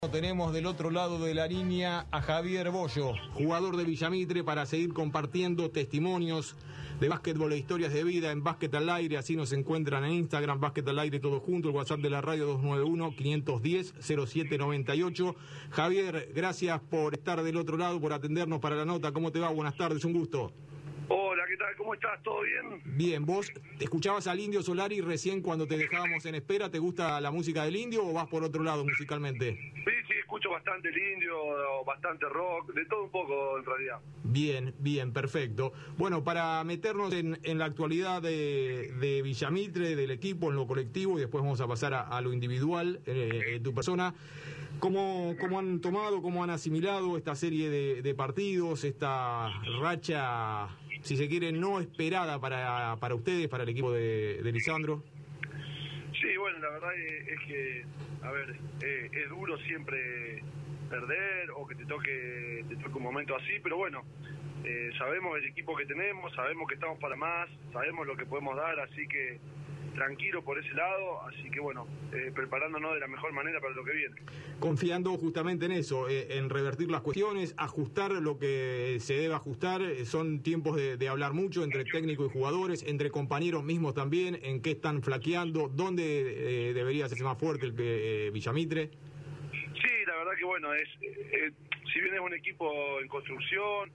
Tenemos del otro lado de la línea a Javier Bollo, jugador de Villamitre, para seguir compartiendo testimonios de básquetbol e historias de vida en Básquet al Aire. Así nos encuentran en Instagram, Básquet al Aire todo junto, el WhatsApp de la radio 291-510-0798. Javier, gracias por estar del otro lado, por atendernos para la nota. ¿Cómo te va? Buenas tardes, un gusto. Hola, ¿qué tal? ¿Cómo estás? ¿Todo bien? Bien, ¿vos escuchabas al Indio Solari recién cuando te dejábamos en espera? ¿Te gusta la música del Indio o vas por otro lado musicalmente? Sí, escucho bastante el Indio, bastante rock, de todo un poco en realidad. Bien, perfecto. Bueno, para meternos en la actualidad de Villamitre, del equipo, en lo colectivo, y después vamos a pasar a lo individual, tu persona, ¿cómo han tomado, cómo han asimilado esta serie de partidos, esta racha, si se quiere, no esperada para ustedes, para el equipo de Lisandro? Sí, bueno, la verdad es que, a ver, es duro siempre perder o que te toque un momento así, pero bueno, sabemos el equipo que tenemos, sabemos que estamos para más, sabemos lo que podemos dar, así que tranquilo por ese lado, así que bueno, preparándonos de la mejor manera para lo que viene. Confiando justamente en eso, en revertir las cuestiones, ajustar lo que se debe ajustar. Son tiempos de hablar mucho entre técnico y jugadores, entre compañeros mismos también, en qué están flaqueando, dónde debería hacerse más fuerte el Villamitre. Sí, la verdad que bueno, si bien es un equipo en construcción,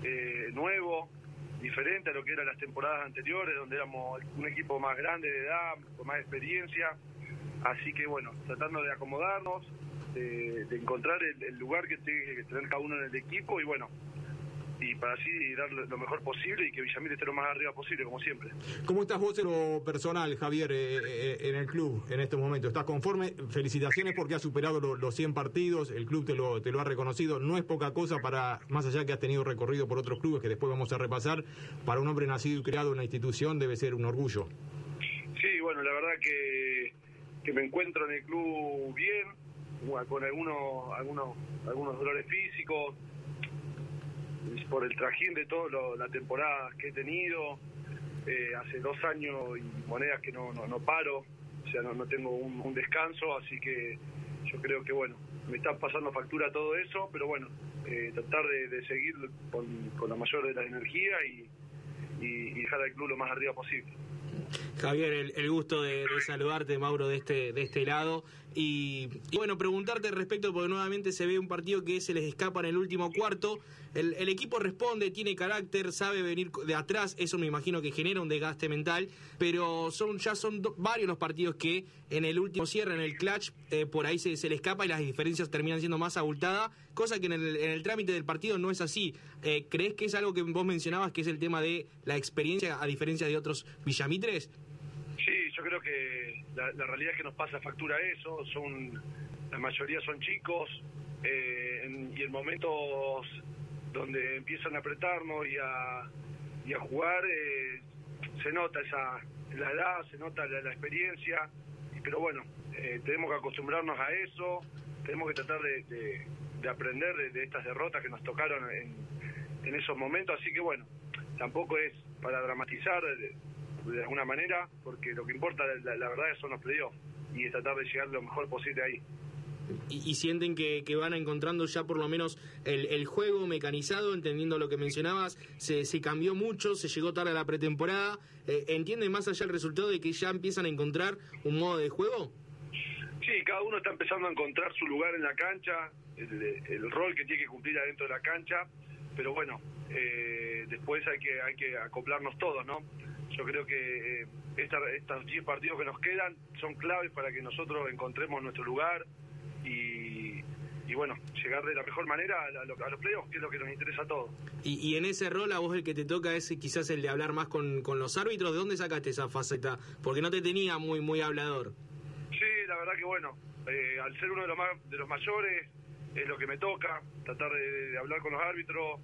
nuevo, diferente a lo que eran las temporadas anteriores, donde éramos un equipo más grande de edad, con más experiencia, así que bueno, tratando de acomodarnos, de encontrar el lugar que tiene que tener cada uno en el equipo y bueno, y para así dar lo mejor posible y que Villamitre esté lo más arriba posible, como siempre. ¿Cómo estás vos en lo personal, Javier, en el club en estos momentos? ¿Estás conforme? Felicitaciones porque has superado los 100 partidos, el club te lo ha reconocido, no es poca cosa para, más allá que has tenido recorrido por otros clubes que después vamos a repasar, para un hombre nacido y creado en una institución debe ser un orgullo. Sí, bueno, la verdad que me encuentro en el club bien, con algunos dolores físicos, por el trajín de toda la temporada que he tenido, hace 2 años y monedas que no paro, o sea, no tengo un descanso, así que yo creo que bueno, me está pasando factura todo eso, pero bueno, tratar de seguir con la mayor de la energía y dejar al club lo más arriba posible. Javier, el gusto de saludarte, Mauro, de este lado. Y bueno, preguntarte al respecto, porque nuevamente se ve un partido que se les escapa en el último cuarto. El equipo responde, tiene carácter, sabe venir de atrás, eso me imagino que genera un desgaste mental, pero son varios los partidos que en el último cierre, en el clutch, por ahí se le escapa y las diferencias terminan siendo más abultadas, cosa que en el trámite del partido no es así. ¿Crees que es algo que vos mencionabas, que es el tema de la experiencia, a diferencia de otros Villamitres? Sí, yo creo que la realidad es que nos pasa factura eso, la mayoría son chicos, y en momentos donde empiezan a apretarnos y a jugar, se nota la edad, se nota la experiencia, pero bueno, tenemos que acostumbrarnos a eso, tenemos que tratar de aprender de estas derrotas que nos tocaron en esos momentos, así que bueno, tampoco es para dramatizar de alguna manera, porque lo que importa la verdad son los playoffs y es tratar de llegar lo mejor posible ahí. Y sienten que van encontrando ya por lo menos el juego mecanizado, entendiendo lo que mencionabas, se cambió mucho, se llegó tarde a la pretemporada, ¿entienden más allá el resultado de que ya empiezan a encontrar un modo de juego? Sí, cada uno está empezando a encontrar su lugar en la cancha, el rol que tiene que cumplir adentro de la cancha, pero bueno, después hay que acoplarnos todos, ¿no? Yo creo que estos 10 partidos que nos quedan son claves para que nosotros encontremos nuestro lugar y bueno, llegar de la mejor manera a los playoffs, que es lo que nos interesa a todos. Y en ese rol a vos el que te toca es quizás el de hablar más con los árbitros. ¿De dónde sacaste esa faceta? Porque no te tenía muy hablador. Sí, la verdad que bueno, al ser uno de los mayores, es lo que me toca, tratar de hablar con los árbitros,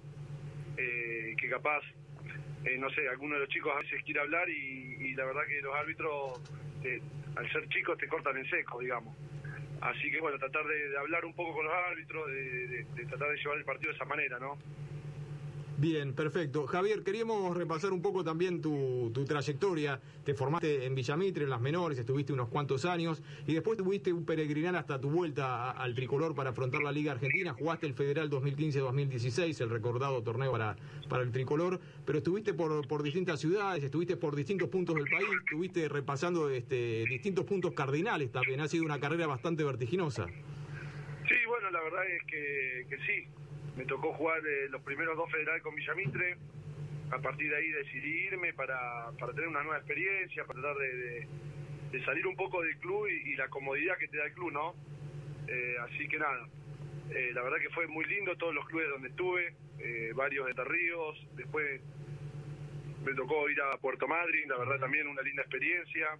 que capaz, no sé, alguno de los chicos a veces quiere hablar y la verdad que los árbitros, al ser chicos, te cortan en seco, digamos. Así que bueno, tratar de hablar un poco con los árbitros, de tratar de llevar el partido de esa manera, ¿no? Bien, perfecto. Javier, queríamos repasar un poco también tu trayectoria. Te formaste en Villamitre, en las menores, estuviste unos cuantos años y después tuviste un peregrinar hasta tu vuelta al tricolor para afrontar la Liga Argentina. Jugaste el Federal 2015-2016, el recordado torneo para el tricolor, pero estuviste por distintas ciudades, estuviste por distintos puntos del país, estuviste repasando distintos puntos cardinales también. Ha sido una carrera bastante vertiginosa. Sí, bueno, la verdad es que sí. Me tocó jugar los primeros 2 federales con Villamitre. A partir de ahí decidí irme para tener una nueva experiencia, para tratar de salir un poco del club y la comodidad que te da el club, ¿no? Así que nada, la verdad que fue muy lindo todos los clubes donde estuve, varios de Entre Ríos. Después me tocó ir a Puerto Madryn, la verdad también una linda experiencia.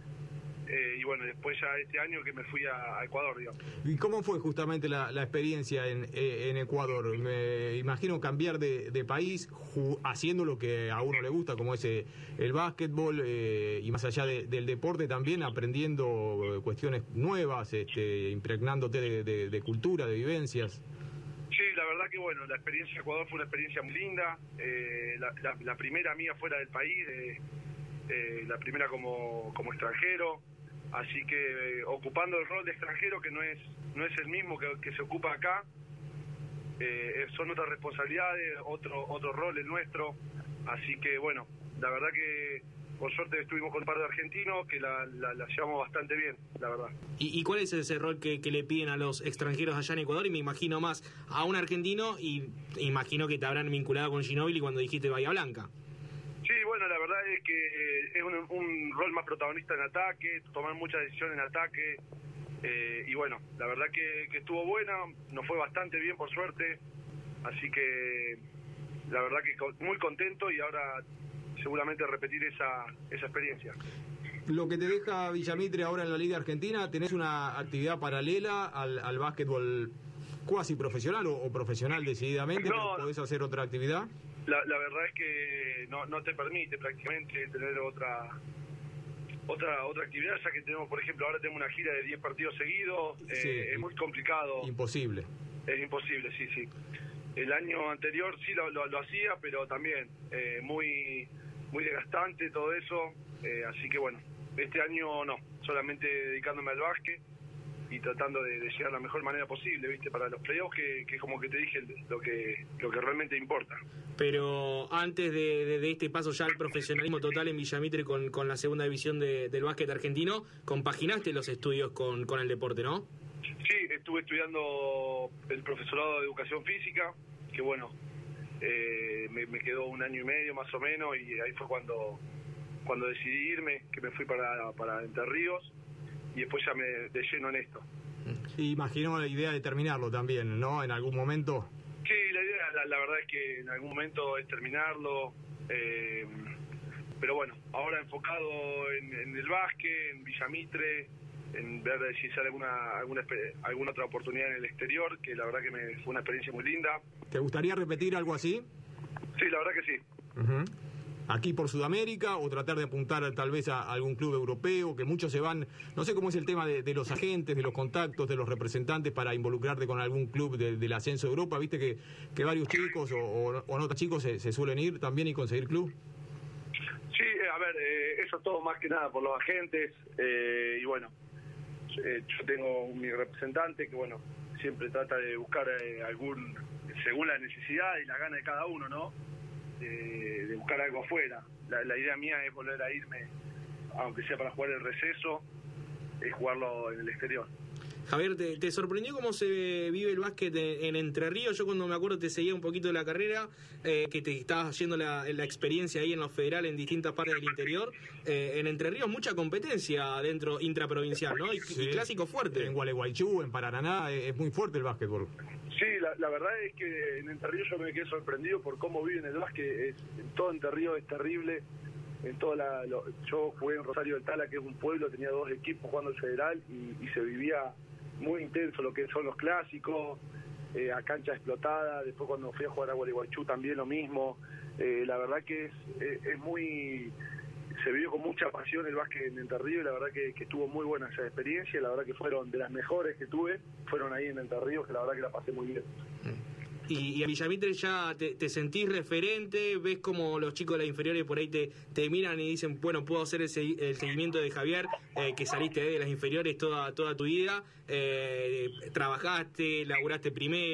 Y bueno, después ya este año que me fui a Ecuador, digamos. ¿Y cómo fue justamente la experiencia en Ecuador? Me imagino cambiar de país haciendo lo que a uno le gusta, como es el básquetbol, y más allá del deporte también aprendiendo cuestiones nuevas, impregnándote de cultura, de vivencias. Sí, la verdad que bueno, la experiencia de Ecuador fue una experiencia muy linda. La primera mía fuera del país, la primera como extranjero. Así que ocupando el rol de extranjero, que no es el mismo que se ocupa acá, son otras responsabilidades, otro rol el nuestro. Así que bueno, la verdad que por suerte estuvimos con un par de argentinos que la llevamos bastante bien, la verdad. ¿Y cuál es ese rol que le piden a los extranjeros allá en Ecuador? Y me imagino más a un argentino, y imagino que te habrán vinculado con Ginóbili cuando dijiste Bahía Blanca. Sí, bueno, la verdad es que es un rol más protagonista en ataque, tomar muchas decisiones en ataque, y bueno, la verdad que estuvo buena, nos fue bastante bien por suerte, así que la verdad que muy contento y ahora seguramente repetir esa experiencia. Lo que te deja Villamitre ahora en la Liga Argentina, ¿tenés una actividad paralela al básquetbol cuasi profesional o profesional decididamente? No, ¿Podés hacer otra actividad? La verdad es que no te permite prácticamente tener otra actividad, ya que tenemos, por ejemplo, ahora tenemos una gira de 10 partidos seguidos, Sí, es muy complicado. Imposible. Es imposible, sí. El año anterior sí lo hacía, pero también muy desgastante todo eso, así que bueno, este año no, solamente dedicándome al básquet y tratando de llegar de la mejor manera posible, ¿viste? Para los playoffs, que como que te dije, lo que realmente importa. Pero antes de este paso ya al profesionalismo total en Villamitre con la segunda división del básquet argentino, compaginaste los estudios con el deporte, ¿no? Sí, estuve estudiando el profesorado de educación física, que bueno, me quedó 1 año y medio más o menos, y ahí fue cuando decidí irme, que me fui para Entre Ríos, y después ya me de lleno en esto. Imagino la idea de terminarlo también, ¿no? En algún momento. Sí, la idea, la verdad es que en algún momento es terminarlo, pero bueno, ahora enfocado en el básquet, en Villamitre, en ver si sale alguna otra oportunidad en el exterior, que la verdad que fue una experiencia muy linda. ¿Te gustaría repetir algo así? Sí, la verdad que sí. Uh-huh. Aquí por Sudamérica, o tratar de apuntar tal vez a algún club europeo, que muchos se van, no sé cómo es el tema de los agentes, de los contactos, de los representantes para involucrarte con algún club del ascenso de Europa. Viste que varios chicos o no tan chicos se suelen ir también y conseguir club. Sí, a ver, eso todo más que nada por los agentes, y bueno, yo tengo mi representante que bueno, siempre trata de buscar según la necesidad y la gana de cada uno, ¿no? De buscar algo afuera. La idea mía es volver a irme, aunque sea para jugar el receso, es jugarlo en el exterior. Javier, ¿te sorprendió cómo se vive el básquet en Entre Ríos? Yo cuando me acuerdo te seguía un poquito de la carrera, que te estabas haciendo la experiencia ahí en los federales en distintas partes del interior. En Entre Ríos mucha competencia dentro intraprovincial, ¿no? Y clásico fuerte. En Gualeguaychú, en Paraná, es muy fuerte el básquetbol. Sí, la verdad es que en Entre Ríos yo me quedé sorprendido por cómo viven el básquet. En todo Entre Ríos es terrible. Yo jugué en Rosario del Tala, que es un pueblo, tenía 2 equipos jugando el federal y se vivía muy intenso lo que son los clásicos, a cancha explotada. Después cuando fui a jugar a Gualeguaychú también lo mismo. La verdad que es muy... Se vivió con mucha pasión el básquet en Entre Ríos, y la verdad que estuvo muy buena esa experiencia. La verdad que fueron de las mejores que tuve, fueron ahí en Entre Ríos, que la verdad que la pasé muy bien. Y en Villamitre ya te sentís referente, ves como los chicos de las inferiores por ahí te miran y dicen, bueno, puedo hacer el seguimiento de Javier, que saliste de las inferiores toda tu vida, trabajaste, laburaste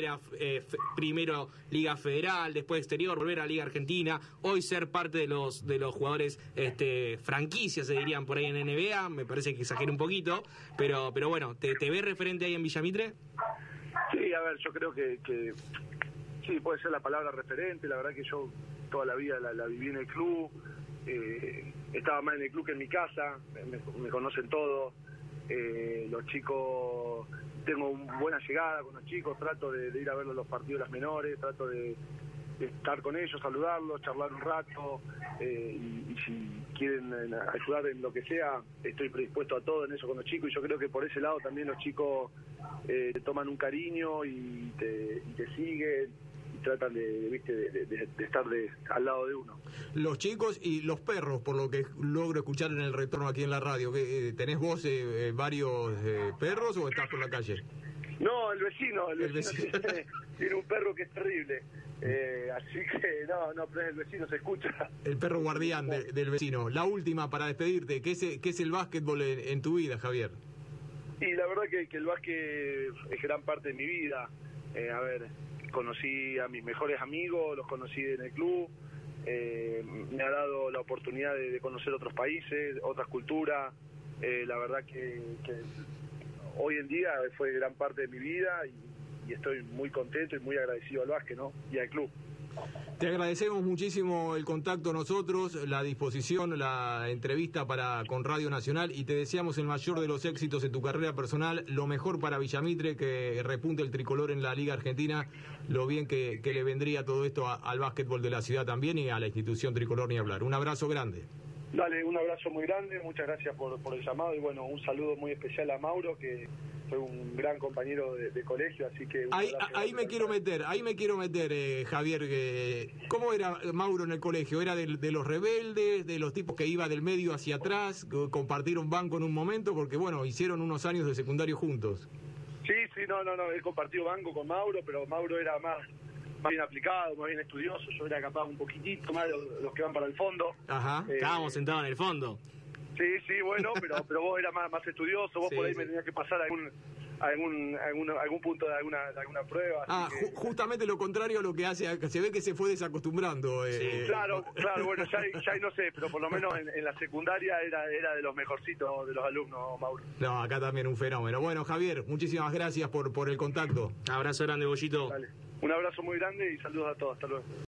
primero Liga Federal, después Exterior, volver a Liga Argentina, hoy ser parte de los jugadores franquicias, se dirían por ahí en NBA, me parece que exageré un poquito, pero bueno, ¿te ves referente ahí en Villamitre? Sí, a ver, yo creo que sí, puede ser la palabra referente. La verdad que yo toda la vida la viví en el club, estaba más en el club que en mi casa, me conocen todos, los chicos, tengo buena llegada con los chicos, trato de ir a ver los partidos de las menores, trato de estar con ellos, saludarlos, charlar un rato, y si quieren ayudar en lo que sea, estoy predispuesto a todo en eso con los chicos, y yo creo que por ese lado también los chicos te toman un cariño y te siguen y tratan de estar al lado de uno. Los chicos y los perros, por lo que logro escuchar en el retorno aquí en la radio, ¿tenés vos varios perros o estás por la calle? No, el vecino tiene un perro que es terrible, así que no, pero el vecino se escucha. El perro guardián del vecino. La última para despedirte, ¿qué es el básquetbol en tu vida, Javier? Y la verdad que el básquet es gran parte de mi vida. A ver, conocí a mis mejores amigos, los conocí en el club, me ha dado la oportunidad de conocer otros países, otras culturas. La verdad que hoy en día fue gran parte de mi vida y estoy muy contento y muy agradecido al básquet, ¿no? Y al club. Te agradecemos muchísimo el contacto nosotros, la disposición, la entrevista con Radio Nacional, y te deseamos el mayor de los éxitos en tu carrera personal, lo mejor para Villamitre, que repunte el tricolor en la Liga Argentina, lo bien que le vendría todo esto al básquetbol de la ciudad también y a la institución tricolor ni hablar. Un abrazo grande. Dale, un abrazo muy grande, muchas gracias por el llamado y bueno, un saludo muy especial a Mauro, que fue un gran compañero de colegio, así que... Ahí me quiero meter, Javier, ¿cómo era Mauro en el colegio? ¿Era de los rebeldes, de los tipos que iba del medio hacia atrás, compartieron banco en un momento? Porque bueno, hicieron unos años de secundario juntos. Sí, no, he compartido banco con Mauro, pero Mauro era más bien aplicado, más bien estudioso, yo era capaz un poquitito más de los que van para el fondo. Ajá, estábamos sentados en el fondo. Sí, bueno, pero vos eras más estudioso, vos por ahí me tenías que pasar algún punto de alguna prueba. Justamente lo contrario a lo que hace, se ve que se fue desacostumbrando. Claro, bueno, ya no sé, pero por lo menos en la secundaria era de los mejorcitos de los alumnos, Mauro. No, acá también un fenómeno. Bueno, Javier, muchísimas gracias por el contacto. Abrazo grande, Bollito. Dale. Un abrazo muy grande y saludos a todos. Hasta luego.